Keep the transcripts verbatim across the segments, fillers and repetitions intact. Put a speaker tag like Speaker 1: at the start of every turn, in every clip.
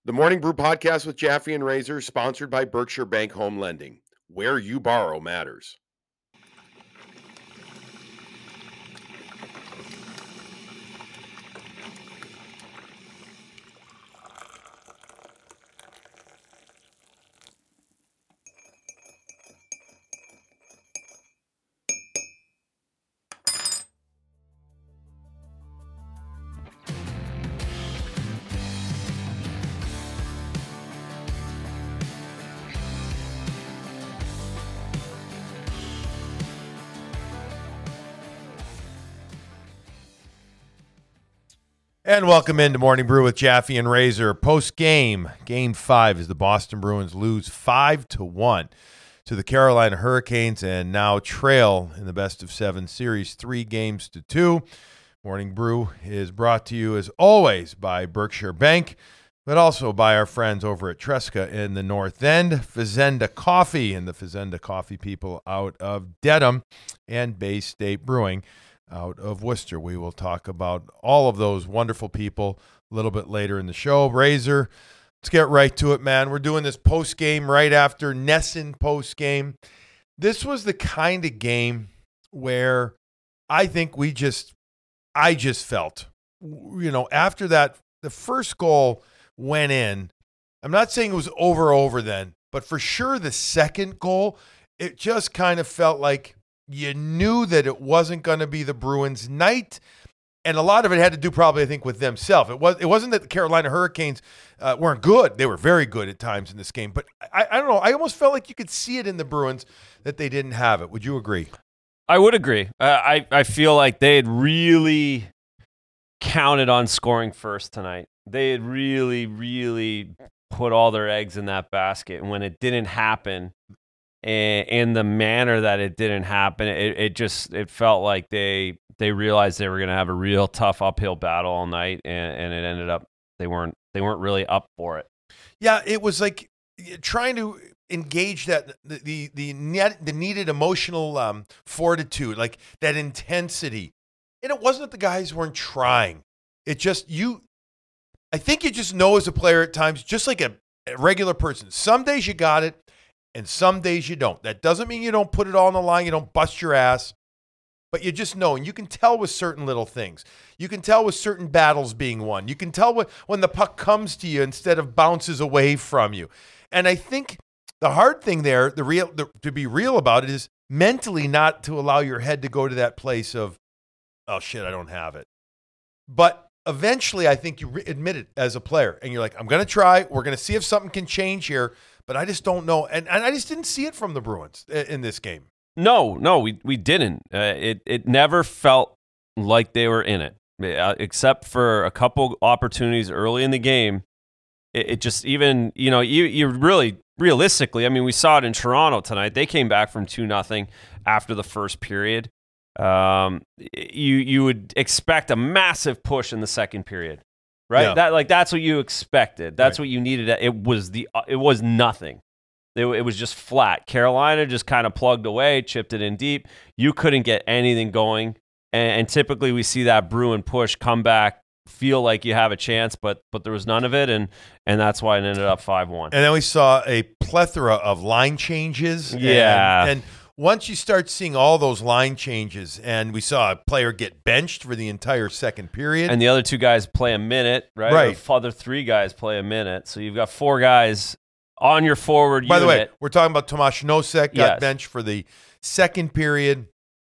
Speaker 1: The Morning Brew podcast with Jaffe and Razor, sponsored by Berkshire Bank Home Lending. Where you borrow matters.
Speaker 2: And welcome into Morning Brew with Jaffe and Razor. Post-game, Game five, as the Boston Bruins lose five to one to the Carolina Hurricanes and now trail in the best-of-seven series three games to two. Morning Brew is brought to you, as always, by Berkshire Bank, but also by our friends over at Tresca in the North End, Fazenda Coffee, and the Fazenda Coffee people out of Dedham, and Bay State Brewing out of Worcester. We will talk about all of those wonderful people a little bit later in the show. Razor, let's get right to it, man. We're doing this post-game right after Nesson post-game. This was the kind of game where I think we just, I just felt, you know, after that, the first goal went in. I'm not saying it was over over then, but for sure the second goal, it just kind of felt like you knew that it wasn't going to be the Bruins' night, and a lot of it had to do probably, I think, with themselves. It was, it wasn't that the Carolina Hurricanes uh, weren't good. They were very good at times in this game, but I, I don't know. I almost felt like you could see it in the Bruins that they didn't have it. Would you agree?
Speaker 3: I would agree. Uh, I, I feel like they had really counted on scoring first tonight. They had really, really put all their eggs in that basket, and when it didn't happen, in the manner that it didn't happen, it, it just it felt like they they realized they were going to have a real tough uphill battle all night, and, and it ended up they weren't they weren't really up for it.
Speaker 2: Yeah, it was like trying to engage that the the the, net, the needed emotional um, fortitude, like that intensity, and it wasn't that the guys weren't trying. It just you, I think you just know as a player at times, just like a, a regular person. Some days you got it. And some days you don't. That doesn't mean you don't put it all on the line. You don't bust your ass. But you just know. And you can tell with certain little things. You can tell with certain battles being won. You can tell when, when the puck comes to you instead of bounces away from you. And I think the hard thing there, the real, the, to be real about it, is mentally not to allow your head to go to that place of, oh, shit, I don't have it. But eventually, I think you re- admit it as a player. And you're like, I'm going to try. We're going to see if something can change here. But I just don't know, and, and I just didn't see it from the Bruins in this game.
Speaker 3: No, no, we we didn't. Uh, it it never felt like they were in it, uh, except for a couple opportunities early in the game. It, it just even you know you you really realistically, I mean, we saw it in Toronto tonight. They came back from two nothing after the first period. Um, you you would expect a massive push in the second period. Right,
Speaker 2: yeah.
Speaker 3: that like that's what you expected. That's
Speaker 2: right.
Speaker 3: what you needed. It was the it was nothing. It, it was just flat. Carolina just kind of plugged away, chipped it in deep. You couldn't get anything going, and, and typically we see that Bruin push come back, feel like you have a chance, but but there was none of it, and and that's why it ended up five one.
Speaker 2: And then we saw a plethora of line changes.
Speaker 3: Yeah,
Speaker 2: and, and once you start seeing all those line changes, and we saw a player get benched for the entire second period.
Speaker 3: And the other two guys play a minute, right?
Speaker 2: Right.
Speaker 3: The other three guys play a minute. So you've got four guys on your forward
Speaker 2: By
Speaker 3: unit.
Speaker 2: the way, we're talking about Tomas Nosek got
Speaker 3: Yes.
Speaker 2: benched for the second period.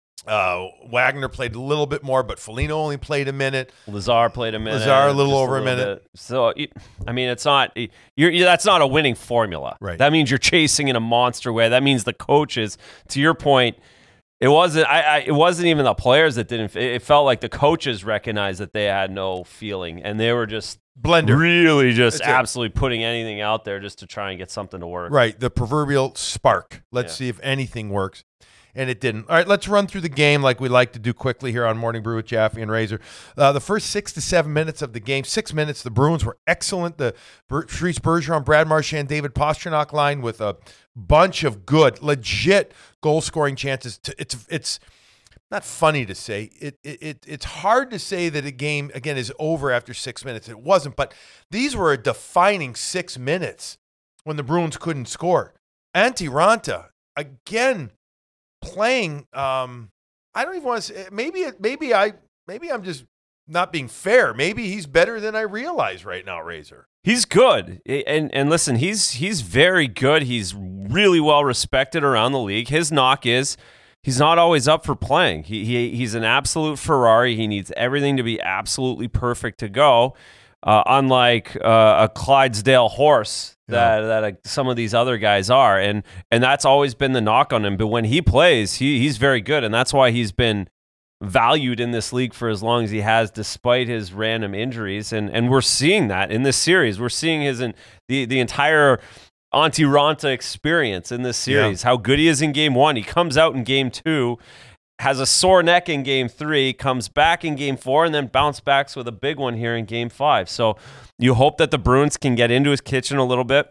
Speaker 2: Uh, Wagner played a little bit more, but Foligno only played a minute.
Speaker 3: Lazar played a minute.
Speaker 2: Lazar a little
Speaker 3: just
Speaker 2: over a,
Speaker 3: little
Speaker 2: minute.
Speaker 3: Bit. So, I mean, it's not you're, you're that's not a winning formula.
Speaker 2: Right.
Speaker 3: That means you're chasing in a monster way. That means the coaches, to your point, it wasn't. I, I it wasn't even the players that didn't. It felt like the coaches recognized that they had no feeling, and they were just
Speaker 2: blender,
Speaker 3: really just
Speaker 2: That's
Speaker 3: absolutely it. putting anything out there just to try and get something to work.
Speaker 2: Right, the proverbial spark. Let's
Speaker 3: Yeah.
Speaker 2: see if anything works. And it didn't. All right, let's run through the game like we like to do quickly here on Morning Brew with Jaffe and Razor. Uh, the first six to seven minutes of the game, six minutes, the Bruins were excellent. The Patrice Bergeron, Brad Marchand, David Pastrnak line with a bunch of good, legit goal-scoring chances. To, it's it's not funny to say. It, it it it's hard to say that a game again is over after six minutes. It wasn't, but these were a defining six minutes when the Bruins couldn't score. Antti Ranta again playing. Um, I don't even want to say. Maybe it. Maybe I. Maybe I'm just not being fair. Maybe he's better than I realize right now, Razor.
Speaker 3: He's good, and and listen, he's he's very good. He's really well respected around the league. His knock is he's not always up for playing. He, he he's an absolute Ferrari. He needs everything to be absolutely perfect to go. Uh, unlike uh, a Clydesdale horse that yeah. that uh, some of these other guys are, and and that's always been the knock on him. But when he plays, he he's very good, and that's why he's been valued in this league for as long as he has, despite his random injuries. And and we're seeing that in this series. We're seeing his in, the the entire Antti Ranta experience in this series. Yeah. How good he is in game one. He comes out in game two, has a sore neck in game three, comes back in game four, and then bounce backs with a big one here in game five. So you hope that the Bruins can get into his kitchen a little bit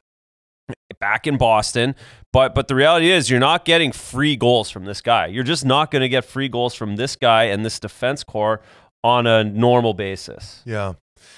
Speaker 3: back in Boston. But but the reality is you're not getting free goals from this guy. You're just not going to get free goals from this guy and this defense core on a normal basis.
Speaker 2: Yeah.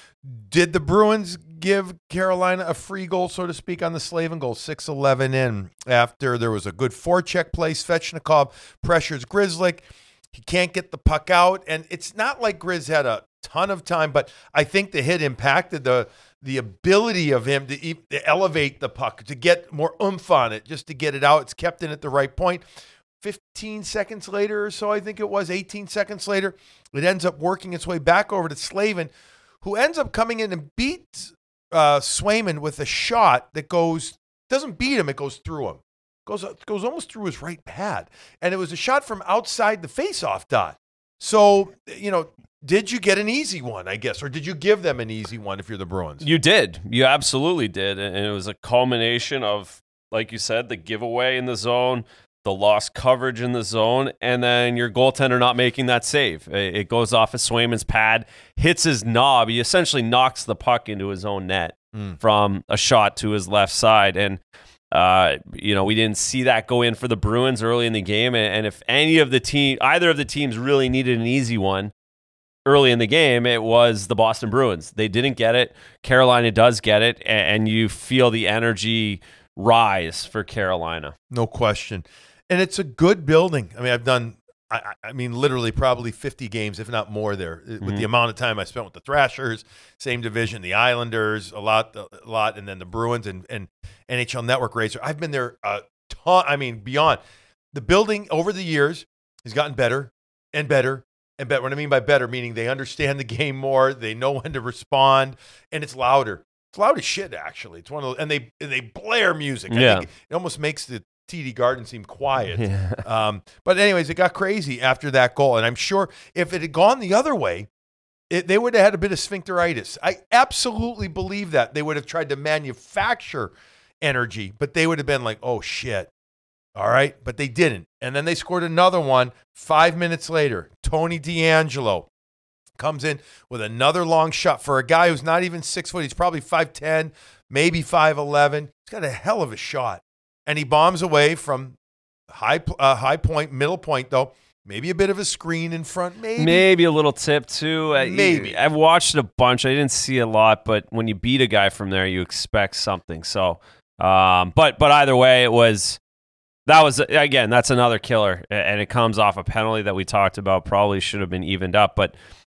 Speaker 2: Did the Bruins give Carolina a free goal, so to speak, on the Slavin goal? six eleven in after there was a good forecheck play. Svechnikov pressures Grzelcyk. He can't get the puck out. And it's not like Grizz had a ton of time, but I think the hit impacted the the ability of him to, e- to elevate the puck, to get more oomph on it, just to get it out. It's kept in at the right point. fifteen seconds later or so, I think it was, eighteen seconds later, it ends up working its way back over to Slavin, who ends up coming in and beats uh, Swayman with a shot that goes, doesn't beat him, it goes through him. Goes, goes almost through his right pad. And it was a shot from outside the faceoff dot. So, you know, did you get an easy one, I guess, or did you give them an easy one if you're the Bruins?
Speaker 3: You did. You absolutely did. And it was a culmination of, like you said, the giveaway in the zone, the lost coverage in the zone, and then your goaltender not making that save. It goes off of Swayman's pad, hits his knob. He essentially knocks the puck into his own net mm. from a shot to his left side. And, uh, you know, we didn't see that go in for the Bruins early in the game. And if any of the team, either of the teams really needed an easy one early in the game, it was the Boston Bruins. They didn't get it. Carolina does get it, and you feel the energy rise for Carolina.
Speaker 2: No question. And it's a good building. I mean, I've done, I, I mean, literally probably fifty games, if not more there, mm-hmm. with the amount of time I spent with the Thrashers, same division, the Islanders, a lot, a lot, and then the Bruins and, and N H L Network Racer. I've been there a ton. I mean, beyond. The building over the years has gotten better and better. And better, what I mean by better, meaning they understand the game more, they know when to respond, and it's louder. It's loud as shit, actually. It's one of those, and they and they blare music. I
Speaker 3: yeah.
Speaker 2: think it almost makes the T D Garden seem quiet.
Speaker 3: Yeah.
Speaker 2: Um, but anyways, it got crazy after that goal, and I'm sure if it had gone the other way, it, they would have had a bit of sphincteritis. I absolutely believe that. They would have tried to manufacture energy, but they would have been like, oh, shit. All right, but they didn't. And then they scored another one five minutes later. Tony DeAngelo comes in with another long shot for a guy who's not even six foot. He's probably five ten, maybe five eleven. He's got a hell of a shot. And he bombs away from high uh, high point, middle point, though. Maybe a bit of a screen in front, maybe.
Speaker 3: Maybe a little tip, too.
Speaker 2: Maybe.
Speaker 3: I've watched it a bunch. I didn't see a lot, but when you beat a guy from there, you expect something. So, um, but but either way, it was... That was, again, that's another killer, and it comes off a penalty that we talked about, probably should have been evened up, but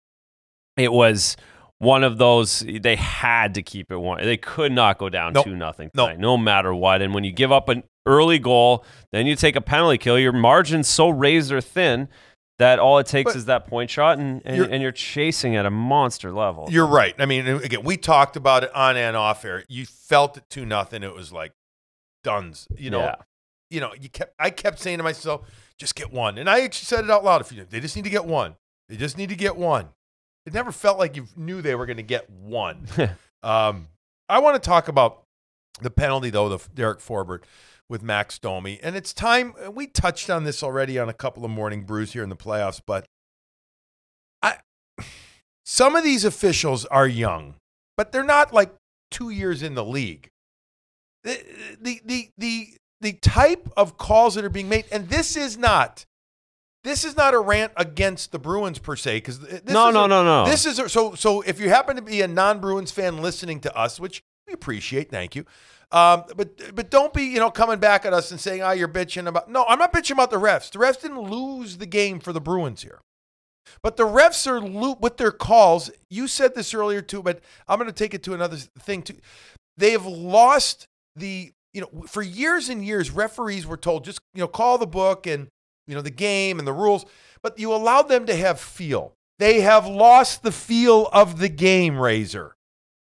Speaker 3: it was one of those, they had to keep it one. They could not go down
Speaker 2: nope.
Speaker 3: two nothing
Speaker 2: nope.
Speaker 3: tonight, no matter what. And when you give up an early goal, then you take a penalty kill, your margin's so razor thin that all it takes
Speaker 2: but
Speaker 3: is that point shot, and, and, you're, and you're chasing at a monster level.
Speaker 2: You're right. I mean, again, we talked about it on and off air. You felt it two nothing. It was like, duns, you know.
Speaker 3: Yeah.
Speaker 2: You know, you kept. I kept saying to myself, just get one. And I actually said it out loud. If you, they just need to get one. They just need to get one. It never felt like you knew they were going to get one. um, I want to talk about the penalty, though, the Derek Forbort with Max Domi. And it's time. We touched on this already on a couple of morning brews here in the playoffs. But I, some of these officials are young, but they're not like two years in the league. The, the, the, the, the type of calls that are being made, and this is not this is not a rant against the Bruins per se, because this
Speaker 3: No,
Speaker 2: is
Speaker 3: no,
Speaker 2: a-
Speaker 3: no, no.
Speaker 2: This is a, so. So if you happen to be a non-Bruins fan listening to us, which we appreciate, thank you. Um, but but don't be you know coming back at us and saying, "Oh, you're bitching about." No, I'm not bitching about the refs. The refs didn't lose the game for the Bruins here, but the refs are lo- with their calls. You said this earlier too, but I'm going to take it to another thing too. They have lost the you know for years and years. Referees were told just you know call the book and you know the game and the rules, but you allowed them to have feel. They have lost the feel of the game, Razor.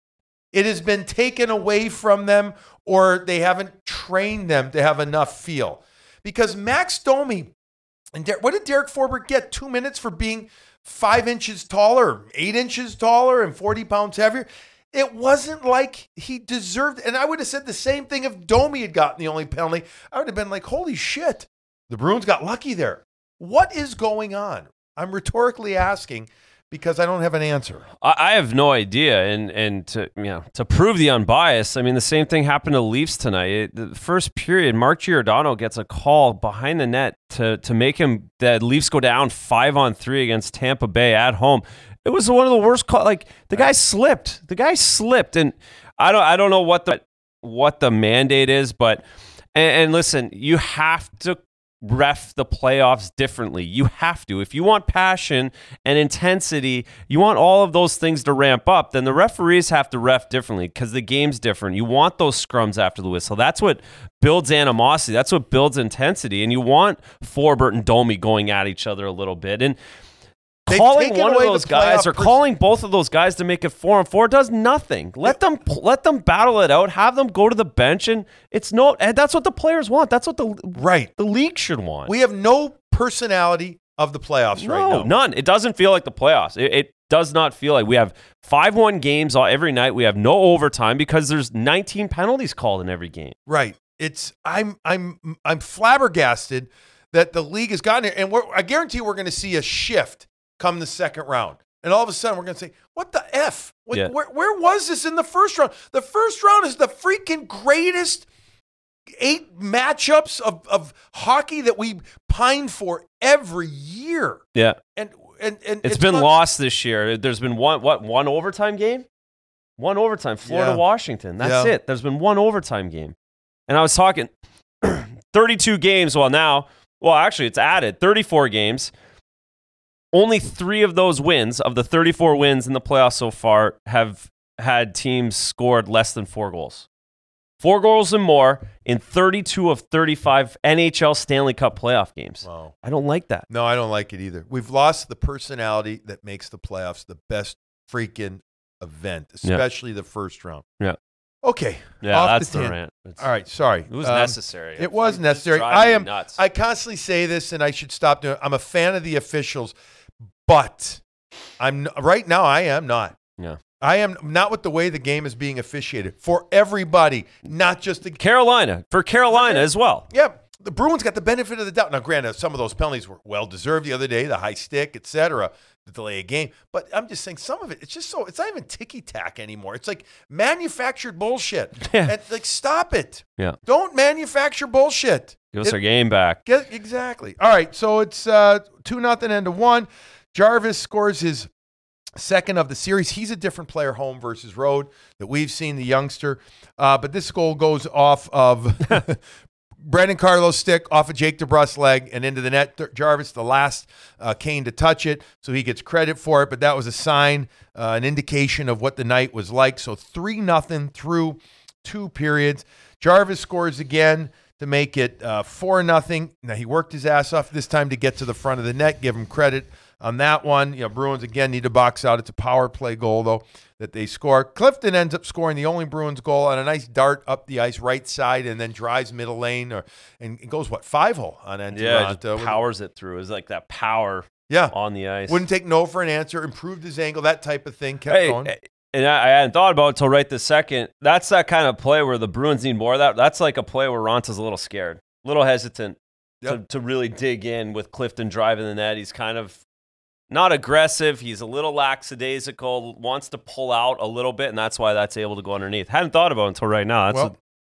Speaker 2: It has been taken away from them, or they haven't trained them to have enough feel. Because Max Domi, and Der- what did Derek Forbert get? Two minutes for being five inches taller, eight inches taller, and forty pounds heavier? It wasn't like he deserved it. And I would have said the same thing if Domi had gotten the only penalty. I would have been like, holy shit, the Bruins got lucky there. What is going on? I'm rhetorically asking because I don't have an answer.
Speaker 3: I, I have no idea, and and to you know to prove the unbiased, I mean the same thing happened to the Leafs tonight. It, the first period, Mark Giordano gets a call behind the net to to make him the Leafs go down five on three against Tampa Bay at home. It was one of the worst calls. Like the guy slipped. The guy slipped, and I don't I don't know what the what the mandate is, but and, and listen, you have to ref the playoffs differently. You have to. If you want passion and intensity, you want all of those things to ramp up, then the referees have to ref differently because the game's different. You want those scrums after the whistle. That's what builds animosity. That's what builds intensity. And you want Forbert and Domi going at each other a little bit. And
Speaker 2: They've
Speaker 3: calling
Speaker 2: taken
Speaker 3: one of
Speaker 2: away the
Speaker 3: those guys
Speaker 2: playoff
Speaker 3: or
Speaker 2: pers-
Speaker 3: calling both of those guys to make it four and four does nothing. Let them let them battle it out. Have them go to the bench, and it's no. And that's what the players want. That's what the
Speaker 2: Right.
Speaker 3: the league should want.
Speaker 2: We have no personality of the playoffs
Speaker 3: no,
Speaker 2: right now.
Speaker 3: none. It doesn't feel like the playoffs. It, it does not feel like we have five one games all, every night. We have no overtime because there's nineteen penalties called in every game.
Speaker 2: Right. It's I'm I'm I'm flabbergasted that the league has gotten here, and we're, I guarantee we're going to see a shift come the second round, and all of a sudden we're going to say, "What the f? What,
Speaker 3: Yeah.
Speaker 2: where, where was this in the first round? The first round is the freaking greatest eight matchups of of hockey that we pine for every year."
Speaker 3: Yeah,
Speaker 2: And and and
Speaker 3: it's been
Speaker 2: not-
Speaker 3: lost this year. There's been one what one overtime game, one overtime. Florida
Speaker 2: Yeah.
Speaker 3: Washington. That's
Speaker 2: Yeah.
Speaker 3: it. There's been one overtime game, and I was talking thirty-two games. Well, now, well, actually, it's added thirty-four games. Only three of those wins, of the thirty-four wins in the playoffs so far, have had teams scored less than four goals. Four goals and more in thirty-two of thirty-five N H L Stanley Cup playoff games.
Speaker 2: Wow.
Speaker 3: I don't like that.
Speaker 2: No, I don't like it either. We've lost the personality that makes the playoffs the best freaking event,
Speaker 3: Yeah.
Speaker 2: especially the first round.
Speaker 3: Yeah.
Speaker 2: Okay.
Speaker 3: Yeah,
Speaker 2: off
Speaker 3: that's
Speaker 2: the
Speaker 3: the
Speaker 2: tan-
Speaker 3: rant. It's-
Speaker 2: All right, sorry.
Speaker 3: It was
Speaker 2: Um,
Speaker 3: necessary.
Speaker 2: It was
Speaker 3: It's
Speaker 2: necessary.
Speaker 3: driving
Speaker 2: I
Speaker 3: me
Speaker 2: am.
Speaker 3: nuts.
Speaker 2: I constantly say this, and I should stop doing it. I'm a fan of the officials, but I'm n- right now. I am not.
Speaker 3: Yeah.
Speaker 2: I am not with the way the game is being officiated for everybody, not just the.
Speaker 3: Carolina for Carolina as well.
Speaker 2: Yeah, the Bruins got the benefit of the doubt. Now, granted, some of those penalties were well deserved the other day, the high stick, et cetera, the delay of game. But I'm just saying, some of it, it's just so it's not even ticky tack anymore. It's like manufactured bullshit.
Speaker 3: Yeah.
Speaker 2: And, like, stop it.
Speaker 3: Yeah.
Speaker 2: Don't manufacture bullshit.
Speaker 3: Give us
Speaker 2: It-
Speaker 3: our game back.
Speaker 2: Get, exactly. All right, so it's uh, two nothing into one. Jarvis scores his second of the series. He's a different player, home versus road, that we've seen, the youngster. Uh, but this goal goes off of Brendan Carlos' stick, off of Jake DeBrus's leg, and into the net. Jarvis, the last uh, Kane to touch it, so he gets credit for it. But that was a sign, uh, an indication of what the night was like. So three nothing through two periods. Jarvis scores again to make it uh, four nothing. Now, he worked his ass off this time to get to the front of the net. Give him credit on that one. You know, Bruins again need to box out. It's a power play goal, though, that they score. Clifton ends up scoring the only Bruins goal on a nice dart up the ice right side, and then drives middle lane, or and it goes, what, five hole on N T
Speaker 3: Yeah, just
Speaker 2: Toronto.
Speaker 3: powers it through. It's like that power
Speaker 2: Yeah.
Speaker 3: on the ice.
Speaker 2: Wouldn't take no for an answer, improved his angle, that type of thing, kept
Speaker 3: Hey,
Speaker 2: going.
Speaker 3: and I, I hadn't thought about it until right this second. That's that kind of play where the Bruins need more of that. That's like a play where Ronta's a little scared, a little hesitant
Speaker 2: Yep.
Speaker 3: to, to really dig in with Clifton driving the net. He's kind of not aggressive. He's a little lackadaisical, wants to pull out a little bit, and that's why that's able to go underneath. Hadn't thought about it until right now. That's
Speaker 2: Well,
Speaker 3: a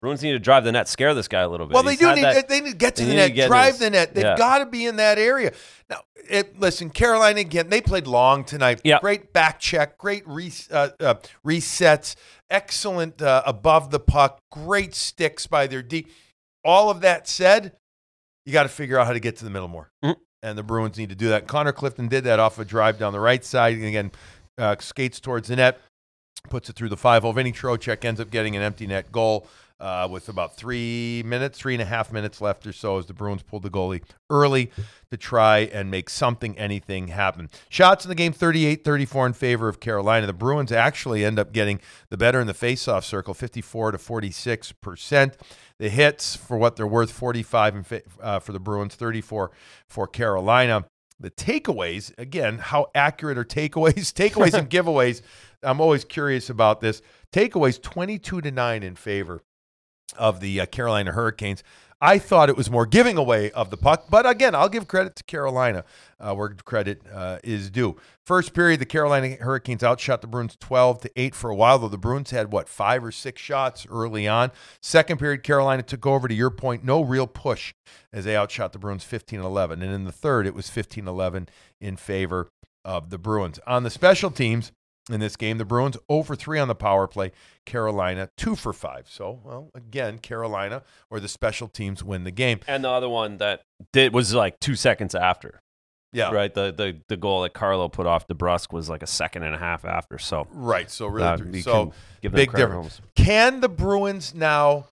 Speaker 3: Bruins need to drive the net, scare this guy a little bit.
Speaker 2: Well, they
Speaker 3: He's
Speaker 2: do
Speaker 3: had
Speaker 2: need
Speaker 3: that-
Speaker 2: they need to get to
Speaker 3: they
Speaker 2: the
Speaker 3: need to
Speaker 2: net,
Speaker 3: get
Speaker 2: drive
Speaker 3: this-
Speaker 2: the net. They've
Speaker 3: yeah.
Speaker 2: got to be in that area. Now, it, listen, Carolina again. They played long tonight.
Speaker 3: Yeah.
Speaker 2: Great back check. Great re, uh, uh, resets. Excellent uh, above the puck. Great sticks by their D. All of that said, you got to figure out how to get to the middle more.
Speaker 3: Mhm.
Speaker 2: And the Bruins need to do that. Connor Clifton did that off a drive down the right side. And again, uh, skates towards the net, puts it through the five-hole. Vinny Trocheck ends up getting an empty net goal uh, with about three minutes, three and a half minutes left or so as the Bruins pulled the goalie early to try and make something, anything happen. Shots in the game, thirty-eight thirty-four in favor of Carolina. The Bruins actually end up getting the better in the faceoff circle, fifty-four to forty-six percent. The hits, for what they're worth, forty-five in fa- uh, for the Bruins, thirty-four for Carolina. The takeaways, again, how accurate are takeaways? Takeaways and giveaways. I'm always curious about this. Takeaways, twenty-two to nine in favor of the uh, Carolina Hurricanes. I thought it was more giving away of the puck, but again, I'll give credit to Carolina uh, where credit uh, is due. First period, the Carolina Hurricanes outshot the Bruins twelve to eight for a while, though the Bruins had, what, five or six shots early on. Second period, Carolina took over, to your point, no real push as they outshot the Bruins fifteen eleven. And in the third, it was fifteen eleven in favor of the Bruins. On the special teams, in this game, the Bruins zero for three on the power play. Carolina two for five. So, well, again, Carolina or the special teams win the game.
Speaker 3: And the other one that did was like two seconds after.
Speaker 2: Yeah.
Speaker 3: Right. The the the goal that Carlo put off DeBrusque was like a second and a half after. So
Speaker 2: Right. So,
Speaker 3: uh,
Speaker 2: really,
Speaker 3: you
Speaker 2: so
Speaker 3: can give them
Speaker 2: big
Speaker 3: credit
Speaker 2: difference.
Speaker 3: almost.
Speaker 2: Can the Bruins now,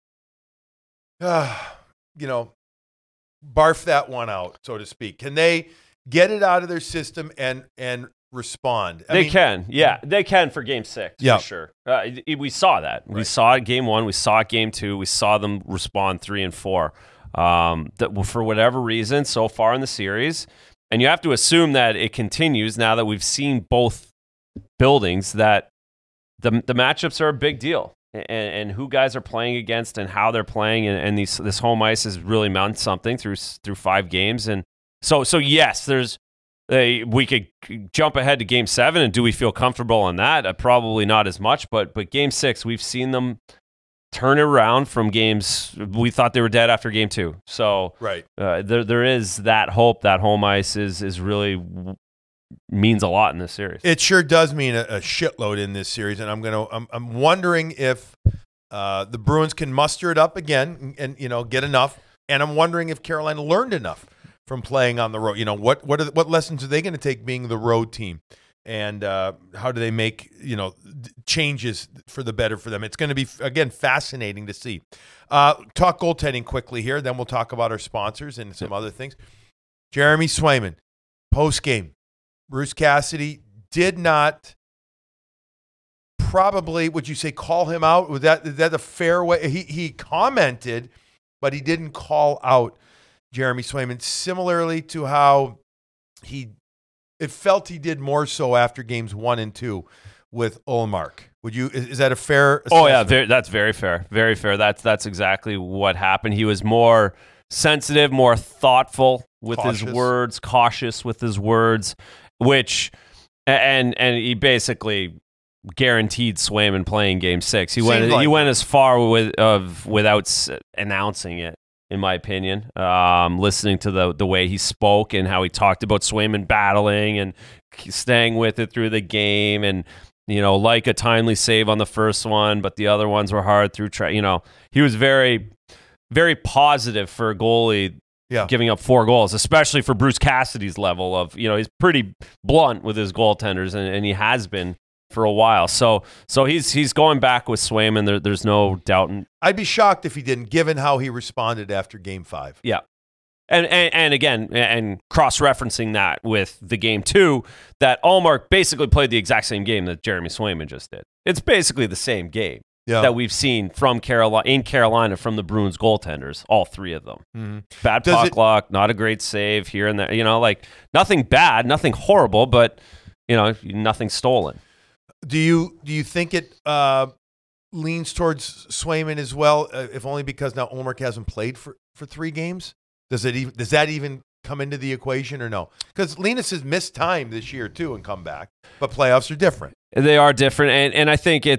Speaker 2: uh, you know, barf that one out, so to speak? Can they get it out of their system and and respond? I
Speaker 3: They
Speaker 2: mean,
Speaker 3: can, yeah, they can for Game Six,
Speaker 2: Yeah.
Speaker 3: for sure. Uh, it- we saw that. We
Speaker 2: Right.
Speaker 3: saw it Game One. We saw it Game Two. We saw them respond three and four. Um, that for whatever reason, so far in the series, and you have to assume that it continues now that we've seen both buildings. That the the matchups are a big deal, and, and who guys are playing against and how they're playing, and, and these this home ice has really meant something through through five games, and so so yes, there's. Uh, we could jump ahead to Game Seven, and do we feel comfortable on that? Uh, probably not as much, but but Game Six, we've seen them turn it around from games we thought they were dead after Game Two. So
Speaker 2: Right.
Speaker 3: uh, there there is that hope that home ice is is really w- means a lot in this series.
Speaker 2: It sure does mean a, a shitload in this series, and I'm gonna. I'm, I'm wondering if uh, the Bruins can muster it up again and, and you know get enough. And I'm wondering if Carolina learned enough from playing on the road. You know what what are, what lessons are they going to take being the road team, and uh, how do they make you know d- changes for the better for them? It's going to be again fascinating to see. Uh, talk goaltending quickly here, then we'll talk about our sponsors and some other things. Jeremy Swayman, post game. Bruce Cassidy did not probably, would you say, call him out? Was that, is that a fair way? He, he commented, but he didn't call out Jeremy Swayman, similarly to how he, it felt he did more so after games one and two with Ullmark. Would you, is, is that a fair
Speaker 3: Oh yeah,
Speaker 2: assessment?
Speaker 3: very, that's very fair. Very fair. That's that's exactly what happened. He was more sensitive, more thoughtful with
Speaker 2: Cautious.
Speaker 3: his words, cautious with his words, which and and he basically guaranteed Swayman playing Game Six. He went
Speaker 2: Seemed like
Speaker 3: he
Speaker 2: it.
Speaker 3: went as far with of without s- announcing it. In my opinion, um, listening to the the way he spoke and how he talked about Swayman battling and staying with it through the game, and you know, like a timely save on the first one, but the other ones were hard through. Tra- you know, he was very, very positive for a goalie
Speaker 2: Yeah.
Speaker 3: giving up four goals, especially for Bruce Cassidy's level of. You know, he's pretty blunt with his goaltenders, and, and he has been for a while. So, so he's he's going back with Swayman. There, there's no doubt. In,
Speaker 2: I'd be shocked if he didn't, given how he responded after game five.
Speaker 3: Yeah. And, and and again, and cross-referencing that with the game two, that Ullmark basically played the exact same game that Jeremy Swayman just did. It's basically the same game
Speaker 2: Yeah.
Speaker 3: that we've seen from Carolina in Carolina from the Bruins goaltenders, all three of them.
Speaker 2: Mhm.
Speaker 3: Bad
Speaker 2: Does
Speaker 3: puck
Speaker 2: it-
Speaker 3: luck, not a great save here and there. You know, like nothing bad, nothing horrible, but you know, nothing stolen.
Speaker 2: Do you do you think it uh, leans towards Swayman as well, uh, if only because now Ullmark hasn't played for, for three games? Does it even does that even come into the equation or no? Because Linus has missed time this year too and come back, but playoffs are different.
Speaker 3: They are different, and and I think it's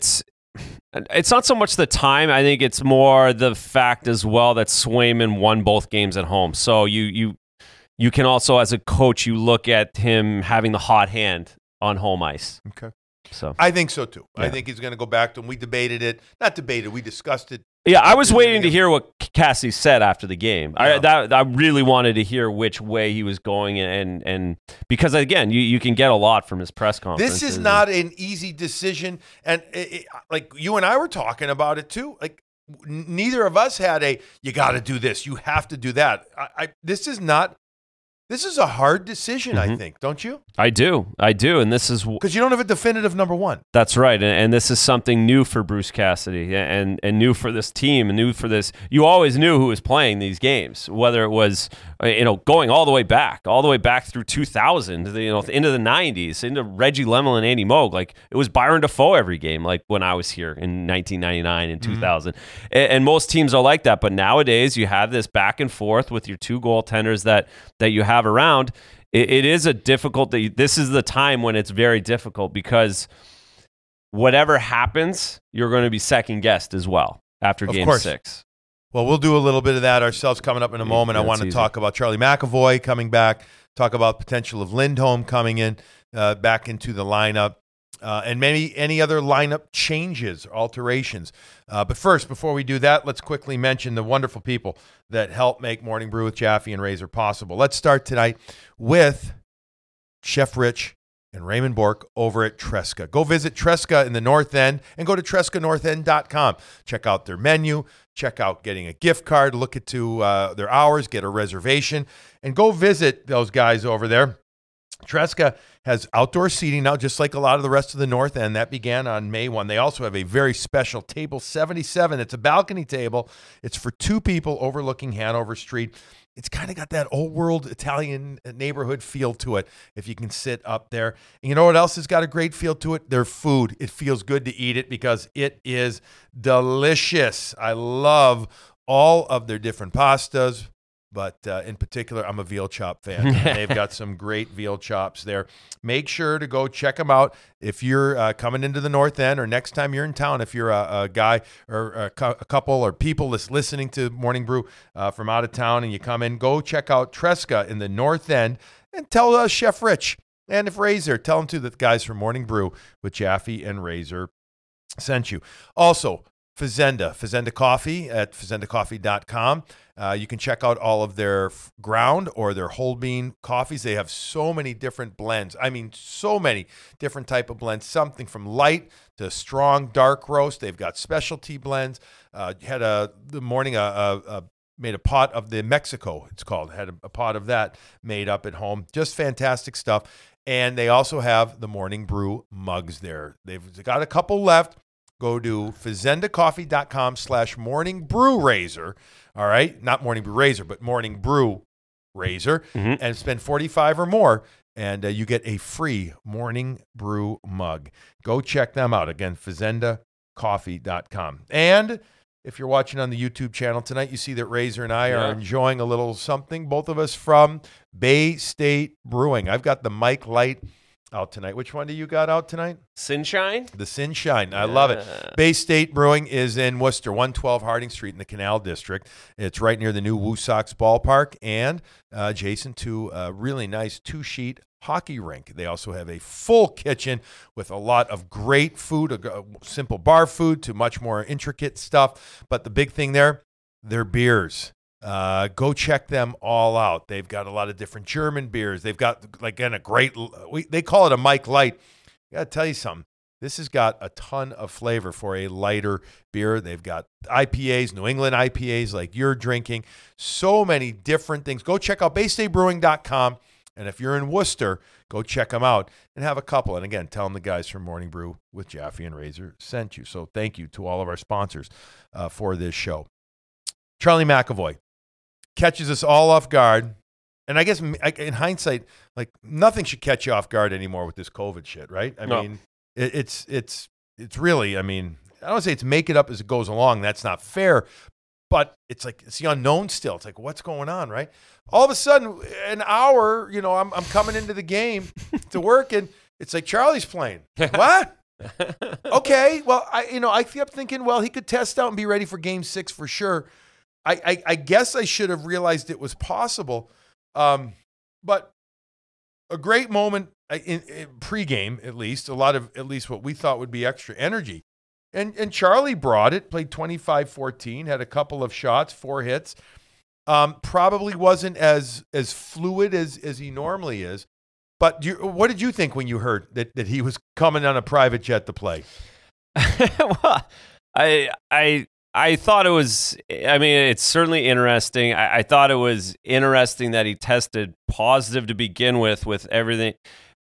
Speaker 3: it's not so much the time. I think it's more the fact as well that Swayman won both games at home. So you you you can also, as a coach, you look at him having the hot hand on home ice.
Speaker 2: Okay.
Speaker 3: So
Speaker 2: I think so too. I
Speaker 3: Yeah.
Speaker 2: think he's going to go back to him. We debated it. Not debated. We discussed it.
Speaker 3: yeah, I was
Speaker 2: Yeah.
Speaker 3: waiting to hear what Cassie said after the game. I
Speaker 2: Yeah.
Speaker 3: that I really wanted to hear which way he was going, and and because again, you, you can get a lot from his press conference.
Speaker 2: This is not an easy decision. And it, it- like you and I were talking about it too. Like n- neither of us had a, you got to do this. You have to do that. I, I This is not, this is a hard decision, I
Speaker 3: Mhm.
Speaker 2: think. Don't you?
Speaker 3: I do, I do, and this is
Speaker 2: Because you don't have a definitive number one.
Speaker 3: That's right, and, and this is something new for Bruce Cassidy, and and new for this team, and new for this. You always knew who was playing these games, whether it was uh, you know going all the way back, all the way back through two thousand, you know, into the nineties, into Reggie Lemon and Andy Moog. Like it was Byron Dafoe every game, like when I was here in nineteen ninety-nine and two thousand, and, and most teams are like that. But nowadays, you have this back and forth with your two goaltenders that that you have around. It is a difficult, this is the time when it's very difficult because whatever happens, you're going to be second guessed as well after
Speaker 2: Of
Speaker 3: game
Speaker 2: course.
Speaker 3: six.
Speaker 2: Well, we'll do a little bit of that ourselves coming up in a moment. I
Speaker 3: that's
Speaker 2: want to
Speaker 3: easy.
Speaker 2: talk about Charlie McAvoy coming back, talk about potential of Lindholm coming in uh, back into the lineup, uh, and maybe any other lineup changes or alterations. Uh, but first, before we do that, let's quickly mention the wonderful people that help make Morning Brew with Jaffe and Razor possible. Let's start tonight with Chef Rich and Raymond Bork over at Tresca. Go visit Tresca in the North End and go to Tresca North End dot com. Check out their menu. Check out getting a gift card. Look into uh, their hours. Get a reservation. And go visit those guys over there. Tresca has outdoor seating now, just like a lot of the rest of the North End. That began on May first. They also have a very special table seventy-seven. It's a balcony table. It's for two people overlooking Hanover Street. It's kind of got that old world Italian neighborhood feel to it if you can sit up there. And you know what else has got a great feel to it? Their food. It feels good to eat it because it is delicious. I love all of their different pastas. But uh, in particular, I'm a veal chop fan. They've got some great veal chops there. Make sure to go check them out if you're uh, coming into the North End or next time you're in town. If you're a, a guy or a, cu- a couple or people that's listening to Morning Brew uh, from out of town and you come in, go check out Tresca in the North End and tell uh, Chef Rich and if Razor, tell them too that the guys from Morning Brew with Jaffe and Razor sent you. Also, Fazenda, Fazenda Coffee at fazenda coffee dot com. Uh, you can check out all of their f- ground or their whole bean coffees. They have so many different blends. I mean, so many different type of blends, something from light to strong dark roast. They've got specialty blends. Uh, had a the morning, a, a, a made a pot of the Mexico, it's called. Had a, a pot of that made up at home. Just fantastic stuff. And they also have the Morning Brew mugs there. They've got a couple left. Go to fazenda coffee dot com slash morning brew razor. All right. Not morning brew razor, but morning brew razor.
Speaker 3: Mhm.
Speaker 2: And spend forty-five or more. And uh, you get a free morning brew mug. Go check them out. Again, fazenda coffee dot com. And if you're watching on the YouTube channel tonight, you see that Razor and I
Speaker 3: Yeah.
Speaker 2: are enjoying a little something, both of us from Bay State Brewing. I've got the Mike Light out tonight. Which one do you got out tonight?
Speaker 3: Sunshine?
Speaker 2: The Sunshine. I love it.
Speaker 3: Yeah.
Speaker 2: Bay State Brewing is in Worcester, one twelve Harding Street in the Canal District. It's right near the new Woo Sox ballpark and uh, adjacent to a really nice two-sheet hockey rink. They also have a full kitchen with a lot of great food, a, a simple bar food to much more intricate stuff. But the big thing there, their beers. Uh, go check them all out. They've got a lot of different German beers. They've got, like, again, a great, we, they call it a Mike Light. I got to tell you something. This has got a ton of flavor for a lighter beer. They've got I P As, New England I P As like you're drinking. So many different things. Go check out bay state brewing dot com. And if you're in Worcester, go check them out and have a couple. And again, tell them the guys from Morning Brew with Jaffe and Razor sent you. So thank you to all of our sponsors uh, for this show. Charlie McAvoy catches us all off guard. And I guess in hindsight, like nothing should catch you off guard anymore with this COVID shit, right? I
Speaker 3: No.
Speaker 2: mean, it, it's it's it's really, I mean, I don't say it's make it up as it goes along. That's not fair. But it's like, it's the unknown still. It's like, what's going on, right? All of a sudden, an hour, you know, I'm I'm coming into the game to work, and it's like Charlie's playing. What? Okay, well, I you know I kept thinking, well, he could test out and be ready for Game Six for sure. I I, I guess I should have realized it was possible, um, but a great moment uh, in, in pregame, at least a lot of at least what we thought would be extra energy, and and Charlie brought it. Played twenty-five fourteen, had a couple of shots, four hits. Um, probably wasn't as as fluid as as he normally is. But do you, what did you think when you heard that, that he was coming on a private jet to play?
Speaker 3: Well, I I I thought it was. I mean, it's certainly interesting. I, I thought it was interesting that he tested positive to begin with, with everything,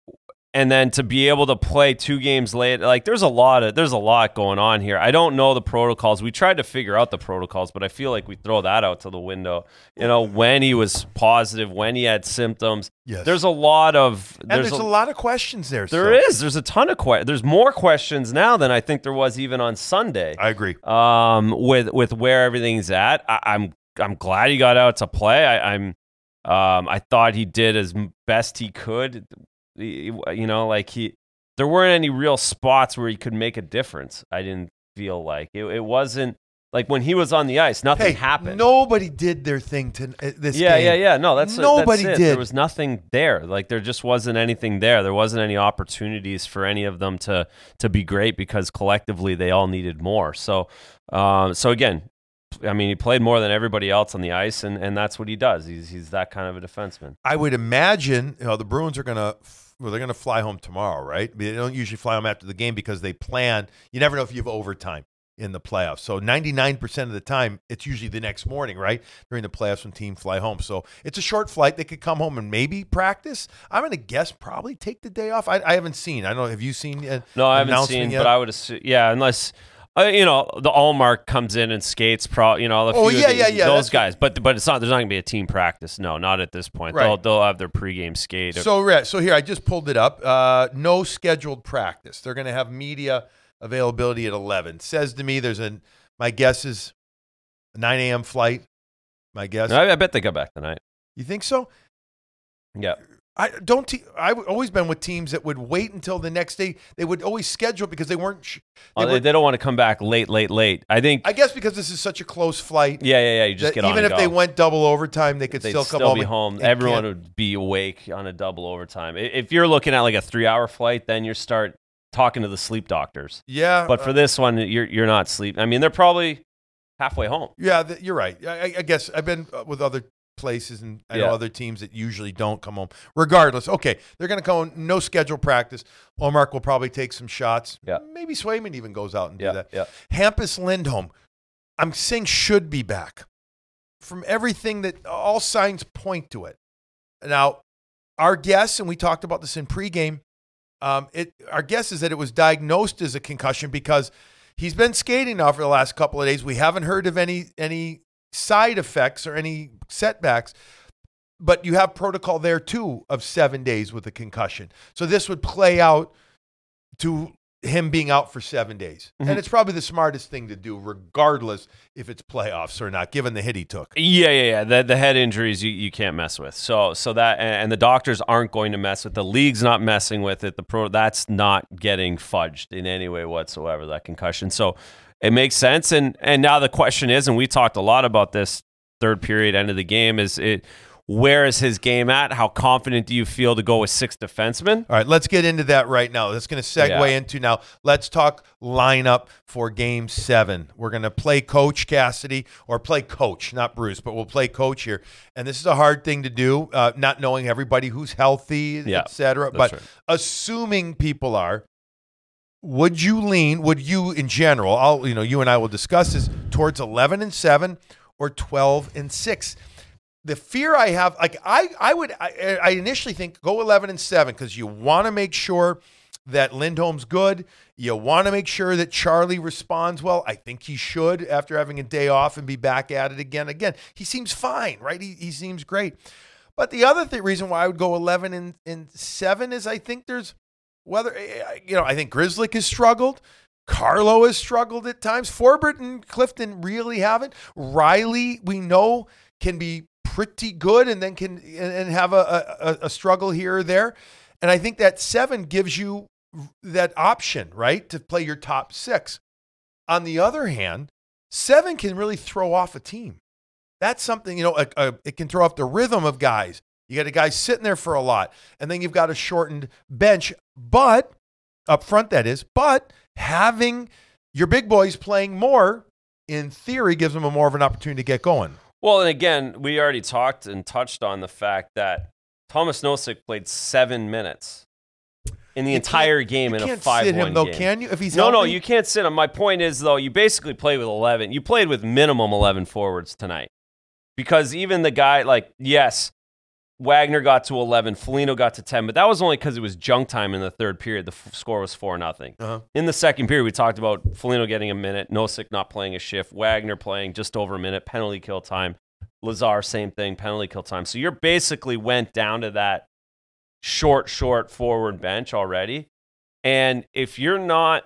Speaker 3: and then to be able to play two games late. Like, there's a lot of there's a lot going on here. I don't know the protocols. We tried to figure out the protocols, but I feel like we throw that out to the window. You know, when he was positive, when he had symptoms.
Speaker 2: Yes.
Speaker 3: There's a lot of
Speaker 2: and there's, there's a, a lot of questions there.
Speaker 3: There
Speaker 2: so.
Speaker 3: is. There's a ton of questions. There's more questions now than I think there was even on Sunday.
Speaker 2: I agree.
Speaker 3: Um, with with where everything's at, I, I'm I'm glad he got out to play. I, I'm um, I thought he did as best he could. You know, like he, there weren't any real spots where he could make a difference. I didn't feel like it. It wasn't like when he was on the ice, nothing
Speaker 2: hey,
Speaker 3: happened.
Speaker 2: Nobody did their thing to uh, this.
Speaker 3: Yeah,
Speaker 2: game.
Speaker 3: yeah, yeah. No, that's
Speaker 2: nobody
Speaker 3: that's it.
Speaker 2: did.
Speaker 3: There was nothing there. Like there just wasn't anything there. There wasn't any opportunities for any of them to to be great because collectively they all needed more. So, um, so again. I mean, he played more than everybody else on the ice, and, and that's what he does. He's he's that kind of a defenseman.
Speaker 2: I would imagine, you know, the Bruins are gonna well, they're gonna fly home tomorrow, right? They don't usually fly home after the game because they plan. You never know if you have overtime in the playoffs. So ninety-nine percent of the time, it's usually the next morning, right? During the playoffs when teams fly home. So it's a short flight. They could come home and maybe practice. I'm gonna guess probably take the day off. I, I haven't seen. I don't know. Have you seen? Uh,
Speaker 3: no, I haven't seen.
Speaker 2: Yet?
Speaker 3: But I would assume, yeah, unless. Uh, you know, the Allmark comes in and skates. Pro, you know, a
Speaker 2: oh
Speaker 3: few
Speaker 2: yeah,
Speaker 3: of the,
Speaker 2: yeah, yeah.
Speaker 3: Those guys, but but it's not. There's not going to be a team practice. No, not at this point.
Speaker 2: Right.
Speaker 3: They'll they'll have their pregame skate.
Speaker 2: So right. So here, I just pulled it up. Uh, no scheduled practice. They're going to have media availability at eleven. Says to me, there's a. My guess is a nine a.m. flight. My guess.
Speaker 3: I, I bet they got back tonight.
Speaker 2: You think so?
Speaker 3: Yeah.
Speaker 2: I don't. Te- I've always been with teams that would wait until the next day. They would always schedule because they weren't. Sh-
Speaker 3: they,
Speaker 2: they,
Speaker 3: oh, they don't want to come back late, late, late. I think.
Speaker 2: I guess because this is such a close flight.
Speaker 3: Yeah, yeah, yeah. You just get on.
Speaker 2: Even if
Speaker 3: and
Speaker 2: they
Speaker 3: go.
Speaker 2: went double overtime, they could
Speaker 3: They'd
Speaker 2: still come
Speaker 3: still
Speaker 2: home.
Speaker 3: be
Speaker 2: and,
Speaker 3: home.
Speaker 2: and
Speaker 3: Everyone
Speaker 2: can't.
Speaker 3: would be awake on a double overtime. If you're looking at like a three-hour flight, then you start talking to the sleep doctors.
Speaker 2: Yeah.
Speaker 3: But for
Speaker 2: uh,
Speaker 3: this one, you're you're not sleeping. I mean, they're probably halfway home.
Speaker 2: Yeah, the, you're right. I, I guess I've been uh, with other places, and I
Speaker 3: Yeah.
Speaker 2: know other teams that usually don't come home. Regardless, okay, they're going to go no scheduled practice. Omark will probably take some shots.
Speaker 3: Yeah.
Speaker 2: Maybe Swayman even goes out and do
Speaker 3: Yeah,
Speaker 2: that.
Speaker 3: yeah.
Speaker 2: Hampus Lindholm, I'm saying should be back. From everything that all signs point to it. Now, our guess, and we talked about this in pregame, um, it our guess is that it was diagnosed as a concussion because he's been skating now for the last couple of days. We haven't heard of any any side effects or any setbacks, but you have protocol there too of seven days with a concussion. So this would play out to him being out for seven days.
Speaker 3: Mhm.
Speaker 2: And it's probably the smartest thing to do, regardless if it's playoffs or not, given the hit he took.
Speaker 3: Yeah, yeah, yeah. The, the head injuries you, you can't mess with. So so that and the doctors aren't going to mess with. The league's not messing with it. The pro that's not getting fudged in any way whatsoever. That concussion. So it makes sense. And and now the question is, and we talked a lot about this third period end of the game, is it where is his game at? How confident do you feel to go with six defensemen?
Speaker 2: All right, let's get into that right now. That's going to segue
Speaker 3: Yeah.
Speaker 2: into now. Let's talk lineup for game seven. We're going to play Coach Cassidy, or play Coach, not Bruce, but we'll play Coach here. And this is a hard thing to do, uh, not knowing everybody who's healthy,
Speaker 3: Yeah,
Speaker 2: et cetera.
Speaker 3: that's
Speaker 2: But
Speaker 3: right.
Speaker 2: assuming people are, would you lean, would you in general, I'll, you know, you and I will discuss this, towards eleven and seven or twelve and six? The fear I have, like I, I would, I, I initially think go eleven and seven because you want to make sure that Lindholm's good. You want to make sure that Charlie responds well. I think he should after having a day off and be back at it again. Again, he seems fine, right? He he seems great. But the other th- reason why I would go eleven and, and seven is I think there's whether you know I think Grzelcyk has struggled. Carlo has struggled at times. Forbert and Clifton really haven't. Riley, we know, can be pretty good and then can and, and have a, a, a struggle here or there. And I think that seven gives you that option, right, to play your top six. On the other hand, seven can really throw off a team. That's something, you know, a, a, it can throw off the rhythm of guys. You got a guy sitting there for a lot, and then you've got a shortened bench, but up front, that is, but having your big boys playing more, in theory, gives them a more of an opportunity to get going.
Speaker 3: Well, and again, we already talked and touched on the fact that Thomas Nosek played seven minutes in the
Speaker 2: You
Speaker 3: entire
Speaker 2: can't-
Speaker 3: game
Speaker 2: you
Speaker 3: in a
Speaker 2: can't
Speaker 3: five one
Speaker 2: sit him, though,
Speaker 3: game.
Speaker 2: can you? If he's
Speaker 3: no, no,
Speaker 2: healthy?
Speaker 3: you can't sit him. My point is, though, you basically played with eleven. You played with minimum eleven forwards tonight. Because even the guy, like, yes, Wagner got to eleven, Foligno got to ten, but that was only because it was junk time in the third period. The f- score was four nothing.
Speaker 2: Uh-huh.
Speaker 3: In the second period, we talked about Foligno getting a minute, Nosek not playing a shift, Wagner playing just over a minute, penalty kill time. Lazar, same thing, penalty kill time. So you're basically went down to that short, short forward bench already. And if you're not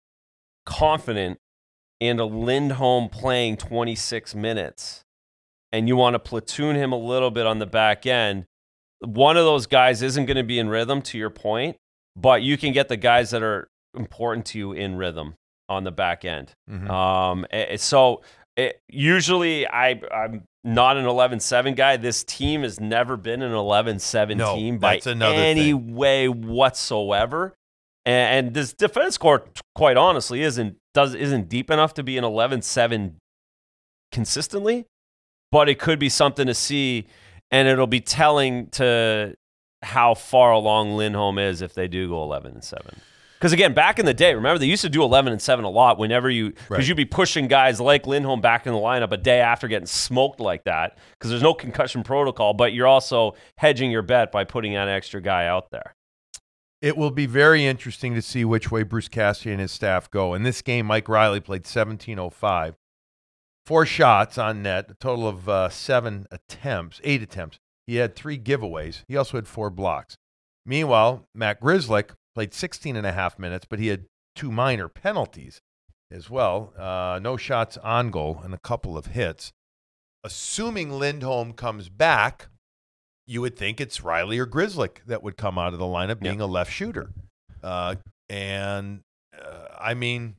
Speaker 3: confident in a Lindholm playing twenty-six minutes and you want to platoon him a little bit on the back end, one of those guys isn't going to be in rhythm, to your point, but you can get the guys that are important to you in rhythm on the back end.
Speaker 2: Mhm.
Speaker 3: Um, eh, so it, usually I, I'm not an eleven seven guy. This team has never been an eleven seven
Speaker 2: No,
Speaker 3: team by
Speaker 2: that's another
Speaker 3: any
Speaker 2: thing.
Speaker 3: way whatsoever. And, and this defense core, quite honestly, isn't does isn't deep enough to be an eleven seven consistently, but it could be something to see, and it'll be telling to how far along Lindholm is if they do go eleven and seven. Because again, back in the day, remember they used to do eleven and seven a lot. Whenever you, because
Speaker 2: Right.
Speaker 3: you'd be pushing guys like Lindholm back in the lineup a day after getting smoked like that, because there's no concussion protocol, but you're also hedging your bet by putting that extra guy out there.
Speaker 2: It will be very interesting to see which way Bruce Cassidy and his staff go. In this game, Mike Riley played seventeen oh five. Four shots on net, a total of uh, seven attempts, eight attempts. He had three giveaways. He also had four blocks. Meanwhile, Matt Grzelcyk played sixteen and a half minutes, but he had two minor penalties as well. Uh, no shots on goal and a couple of hits. Assuming Lindholm comes back, you would think it's Riley or Grzelcyk that would come out of the lineup being
Speaker 3: Yeah.
Speaker 2: a left shooter. Uh, and, uh, I mean,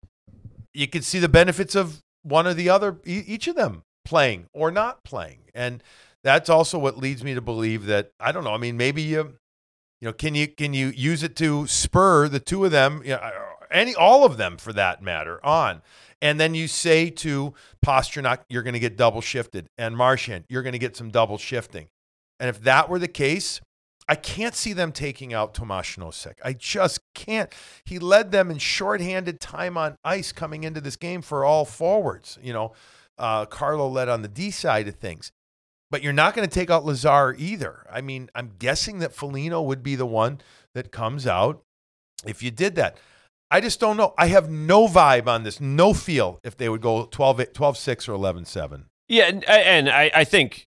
Speaker 2: you could see the benefits of one or the other, e- each of them playing or not playing. And that's also what leads me to believe that, I don't know, I mean, maybe you, you know, can you can you use it to spur the two of them, you know, any all of them for that matter, on? And then you say to Pasternak, you're going to get double shifted, and Marchand, you're going to get some double shifting. And if that were the case, I can't see them taking out Tomas Nosek. I just can't. He led them in shorthanded time on ice coming into this game for all forwards. You know, uh, Carlo led on the D side of things. But you're not going to take out Lazar either. I mean, I'm guessing that Foligno would be the one that comes out if you did that. I just don't know. I have no vibe on this, no feel if they would go twelve six or eleven seven.
Speaker 3: Yeah, and, and I, I think,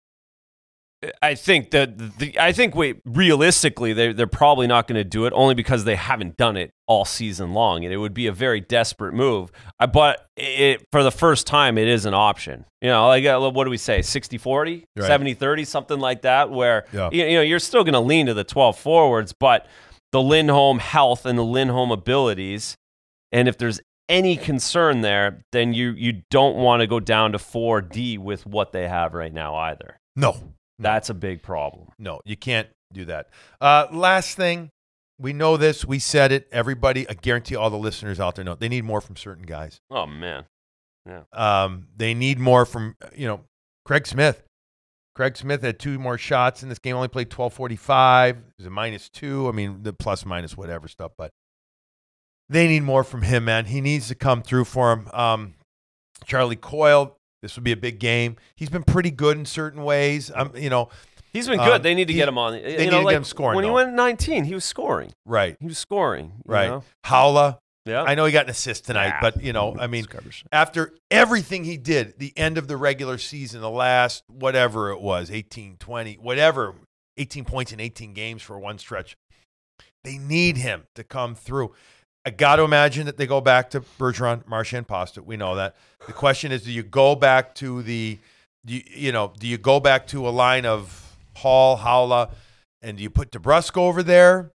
Speaker 3: I think that the, I think we realistically they they're probably not going to do it only because they haven't done it all season long, and it would be a very desperate move. Uh, But it, for the first time, it is an option. You know, like uh, what do we say, sixty forty,
Speaker 2: Right.
Speaker 3: seventy thirty, something like that, where
Speaker 2: Yeah.
Speaker 3: you, you know you're still going to lean to the twelve forwards, but the Lindholm health and the Lindholm abilities, and if there's any concern there, then you you don't want to go down to four D with what they have right now either.
Speaker 2: No.
Speaker 3: That's a big problem.
Speaker 2: No, you can't do that. Uh, last thing, we know this. We said it. Everybody, I guarantee all the listeners out there know they need more from certain guys.
Speaker 3: Oh, man.
Speaker 2: Um, they need more from, you know, Craig Smith. Craig Smith had two more shots in this game, only played twelve forty-five. It was a minus two. I mean, the plus, minus, whatever stuff. But they need more from him, man. He needs to come through for him. Um, Charlie Coyle, this would be a big game. He's been pretty good in certain ways. Um, you know,
Speaker 3: He's been good.
Speaker 2: Um,
Speaker 3: they need to
Speaker 2: he-
Speaker 3: get him on. You
Speaker 2: they need
Speaker 3: know,
Speaker 2: to
Speaker 3: like,
Speaker 2: get him scoring,
Speaker 3: When he
Speaker 2: though.
Speaker 3: went nineteen, he was scoring.
Speaker 2: right,
Speaker 3: He was scoring. you
Speaker 2: right.
Speaker 3: know?
Speaker 2: Howla,
Speaker 3: Yeah.
Speaker 2: I know he got an assist tonight,
Speaker 3: Yeah.
Speaker 2: but, you know, I mean, after everything he did, the end of the regular season, the last, whatever it was, eighteen, twenty, whatever, eighteen points in eighteen games for one stretch, they need him to come through. I got to imagine that they go back to Bergeron, Marchand, Pasta. We know that. The question is, do you go back to the, do you, you know, do you go back to a line of Hall, Howla, and do you put DeBrusque over there?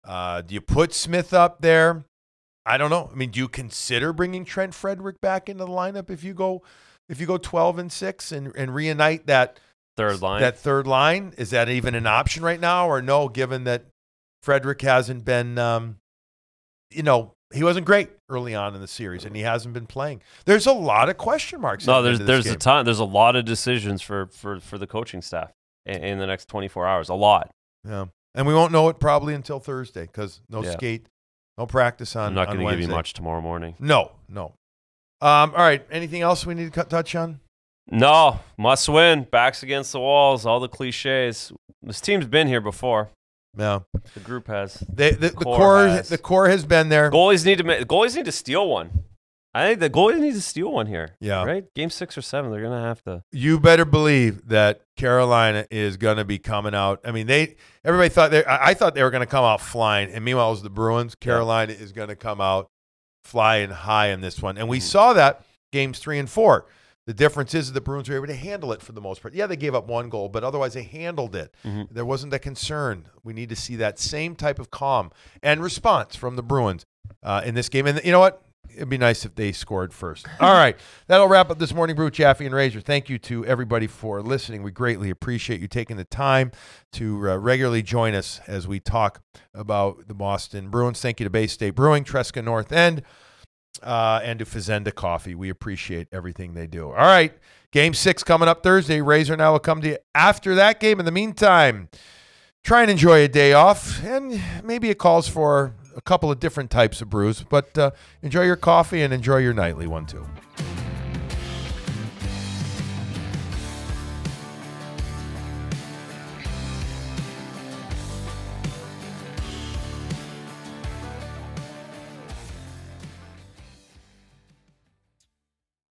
Speaker 2: Uh, do you put Smith up there? I don't know. I mean, do you consider bringing Trent Frederick back into the lineup if you go if you go twelve and six and, and reunite that
Speaker 3: Third line.
Speaker 2: That third line? Is that even an option right now, or no? Given that Frederick hasn't been, um, you know, he wasn't great early on in the series, and he hasn't been playing. There's a lot of question marks.
Speaker 3: No, there's
Speaker 2: into
Speaker 3: there's
Speaker 2: this
Speaker 3: a
Speaker 2: game.
Speaker 3: ton. There's a lot of decisions for for for the coaching staff in, in the next twenty-four hours. A lot.
Speaker 2: Yeah, and we won't know it probably until Thursday because no
Speaker 3: Yeah.
Speaker 2: skate, no practice on.
Speaker 3: I'm not
Speaker 2: on
Speaker 3: going to give you
Speaker 2: Wednesday.
Speaker 3: much tomorrow morning.
Speaker 2: No, no. Um, all right. Anything else we need to cut, touch on?
Speaker 3: No, must win. Backs against the walls. All the cliches. This team's been here before.
Speaker 2: Yeah,
Speaker 3: The group has.
Speaker 2: they, the, the
Speaker 3: Core
Speaker 2: core,
Speaker 3: has.
Speaker 2: the core has been there.
Speaker 3: Goalies need to ma- goalies need to steal one. I think the goalies need to steal one here.
Speaker 2: Yeah.
Speaker 3: Right. Game six or seven, they're gonna have to.
Speaker 2: You better believe that Carolina is going to be coming out. I mean, they everybody thought they. I I thought they were going to come out flying, and meanwhile, it was the Bruins. Carolina is going to come out flying high in this one, and we
Speaker 3: Mhm.
Speaker 2: saw that games three and four. The difference is that the Bruins were able to handle it for the most part. Yeah, they gave up one goal, but otherwise they handled it.
Speaker 3: Mhm.
Speaker 2: There wasn't that concern. We need to see that same type of calm and response from the Bruins uh, in this game. And you know what? It'd be nice if they scored first. All right. That'll wrap up this morning brew with Jaffe and Razor. Thank you to everybody for listening. We greatly appreciate you taking the time to uh, regularly join us as we talk about the Boston Bruins. Thank you to Bay State Brewing, Tresca North End, uh, and to Fazenda Coffee. We appreciate everything they do. All right. Game six coming up Thursday. Razor and I will come to you after that game. In the meantime, try and enjoy a day off, and maybe it calls for a couple of different types of brews, but uh, enjoy your coffee and enjoy your nightly one too.